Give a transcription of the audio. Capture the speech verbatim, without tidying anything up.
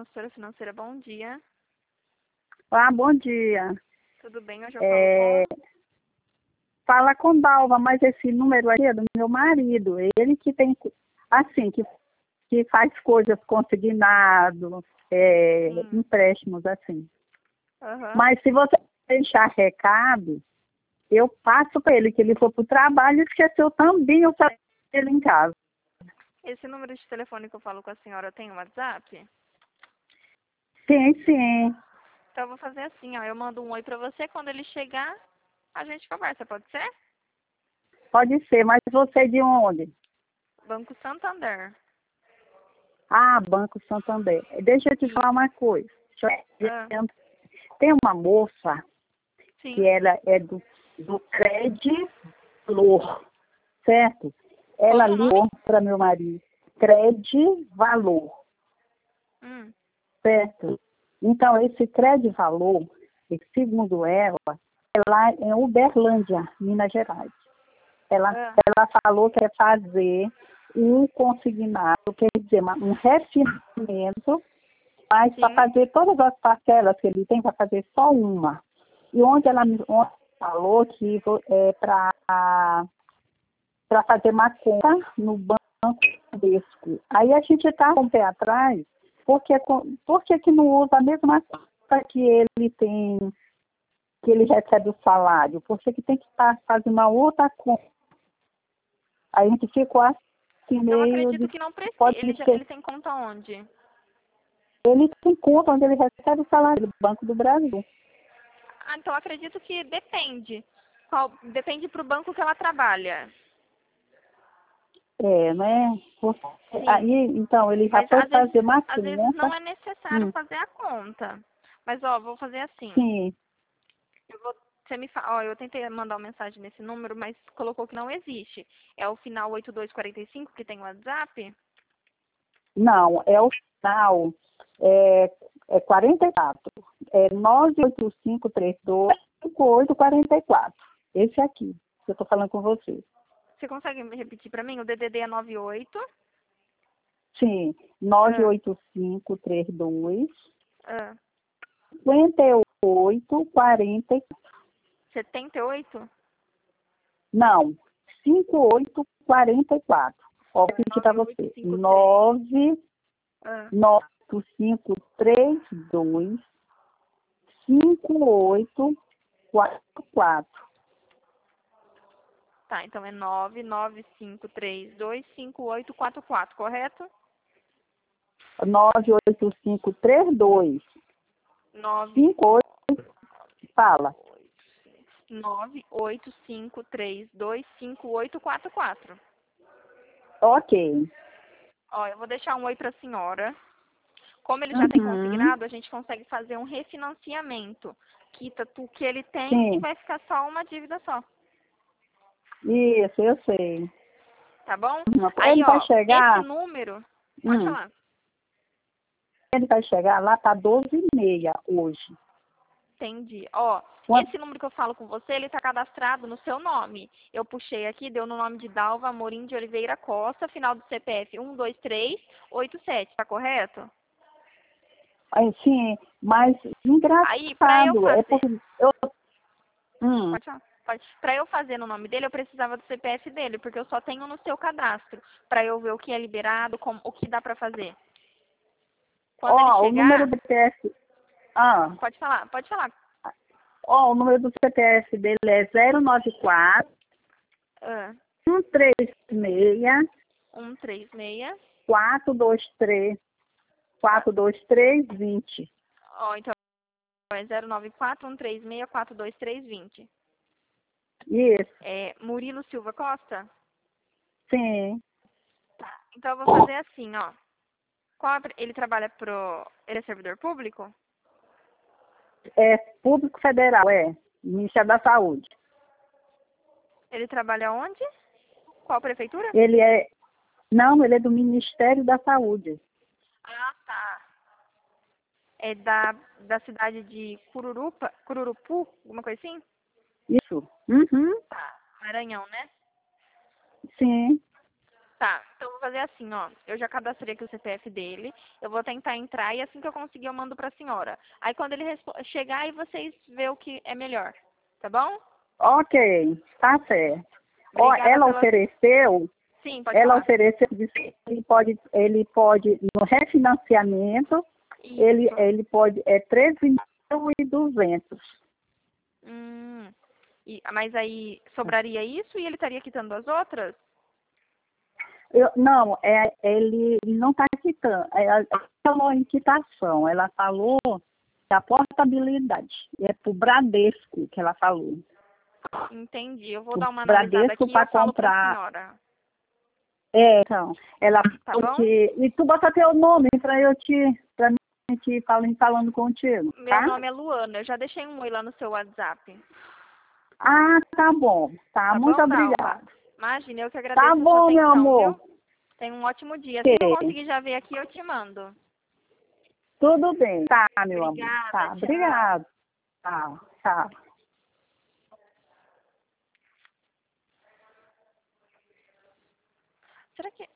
consultora financeira, bom dia. Ah, bom dia. Tudo bem? Hoje eu É, falo com... Fala com Dalva, mas esse número aqui é do meu marido. Ele que tem, assim, que, que faz coisas consignado, é, Sim. empréstimos, assim. Aham. Mas se você deixar recado, eu passo para ele, que ele for para o trabalho e esqueceu também o celular dele em casa. Esse número de telefone que eu falo com a senhora tem um WhatsApp? Sim, sim. Então eu vou fazer assim, ó. Eu mando um oi pra você, quando ele chegar, a gente conversa, pode ser? Pode ser, mas você é de onde? Banco Santander. Ah, Banco Santander. Deixa eu te Sim. falar uma coisa. Ah, Tem uma moça sim. que ela é do, do Credivalor, certo? Ela Como o nome? ligou para meu marido. Credivalor, Hum. certo? Então, esse Credivalor, segundo ela, é lá em Uberlândia, Minas Gerais. Ela, Ah, ela falou que é fazer um consignado, quer dizer, uma- um refinanciamento, mas para sim. fazer todas as parcelas que ele tem, para fazer só uma. E onde ela me onde falou que vo- é para para fazer uma conta no Banco Bradesco. Aí a gente está com o pé atrás, porque, com- porque que não usa a mesma conta que ele tem, que ele recebe o salário? Porque que tem que estar fazendo uma outra conta. Aí a gente ficou assim Eu meio acredito de, que não precisa. pode Ele, já, ser. ele tem conta onde? Ele tem conta onde ele recebe o salário do Banco do Brasil. Ah, então eu acredito que depende. Qual, depende pro banco que ela trabalha. É, né? Porque, aí, Sim. então, ele já Mas foi às vezes, fazer uma às vezes não conta. é necessário Hum, fazer a conta. Mas ó, vou fazer assim. sim. Eu vou, você me fala, ó, eu tentei mandar uma mensagem nesse número, mas colocou que não existe. É o final oito dois quatro cinco que tem o WhatsApp? Não, é o final, é, é quarenta e quatro. É nove oito cinco três dois cinco oito quatro quatro. Esse aqui, que eu estou falando com você. Você consegue me repetir para mim? O D D D é nove oito. Sim, nove Ah, oito cinco três dois ah, cinco oito quatro. setenta e oito? Não, cinco oito quatro quatro. Ó, vou repetir para nove oito você. cinco três. nove Ah, oito cinco três dois cinco oito quatro quatro. tá, então é nove nove cinco três dois cinco oito quatro quatro, correto? nove oito cinco três dois nove cinco oito. Fala. nove oito cinco três dois cinco oito quatro quatro. Ok. Ó, eu vou deixar um oi para a senhora. Como ele já tem Uhum. consignado, a gente consegue fazer um refinanciamento. Quita tu que ele tem e Sim. vai ficar só uma dívida só. Isso, eu sei. Tá bom? Uhum. Aí, Ele vai ó, esse chegar. número. Pode Hum, falar. ele vai chegar lá para doze e meia hoje. Entendi. Ó, Quanto? esse número que eu falo com você, ele tá cadastrado no seu nome. Eu puxei aqui, deu no nome de Dalva Amorim de Oliveira Costa, final do C P F um dois três oito sete, tá correto? Aí, sim, mas Aí, pra eu engraçado. É fazer. porque eu. Hum. Pode falar. Pode. Pra eu fazer no nome dele, eu precisava do C P F dele, porque eu só tenho no seu cadastro. Pra eu ver o que é liberado, como, o que dá pra fazer. Quando ele Ó, o número chegar, do C P F. Ah, pode falar, pode falar. ó, o número do C P F dele é zero nove quatro Ah, um três seis um três seis. quatro dois três Quatro. quatro dois três vinte. Ó, então é zero nove quatro um três seis quatro dois três dois zero. Isso, É Murilo Silva Costa? sim. Tá. Então eu vou fazer assim, ó. Qual a pre- ele trabalha pro. Ele é servidor público? É público federal, é. Ministério da Saúde. Ele trabalha onde? Qual prefeitura? Ele é. Não, ele é do Ministério da Saúde. Ah, tá. É da, da cidade de Cururupa, Cururupu, alguma coisa assim? Isso. Uhum. Tá. Maranhão, né? Sim. Tá, então eu vou fazer assim, ó. Eu já cadastrei aqui o C P F dele. Eu vou tentar entrar e assim que eu conseguir eu mando pra senhora. Aí quando ele respo- chegar, aí vocês vê o que é melhor. Tá bom? Ok, tá certo. Ó, Obrigada ela pela... ofereceu, Sim, pode ela falar. ofereceu, disse que ele pode, ele pode, no refinanciamento, ele, Isso. ele pode, é treze mil e duzentos. Hum. E, mas aí sobraria isso e ele estaria quitando as outras? Eu, não, é, ele não está quitando. Ela falou em quitação, ela falou da portabilidade. É para o Bradesco que ela falou. Entendi. Eu vou O dar uma analisada Bradesco aqui e eu para falo pra comprar. senhora. É, então, ela Tá falou bom? que. E tu bota teu nome para eu te. Para mim te falando, falando contigo, Meu tá? nome é Luana. Eu já deixei um oi lá no seu WhatsApp. Ah, tá bom. Tá, Tá muito bom, Dalva? obrigada. Imagina, eu que Tá agradeço a sua bom, meu atenção, amor. viu? Tenha um ótimo dia. Assim que eu Ok. conseguir já ver aqui, eu te mando. Tudo bem. Tá, meu amor. Obrigada, Tá, tchau. obrigado. Tá, tá. Será que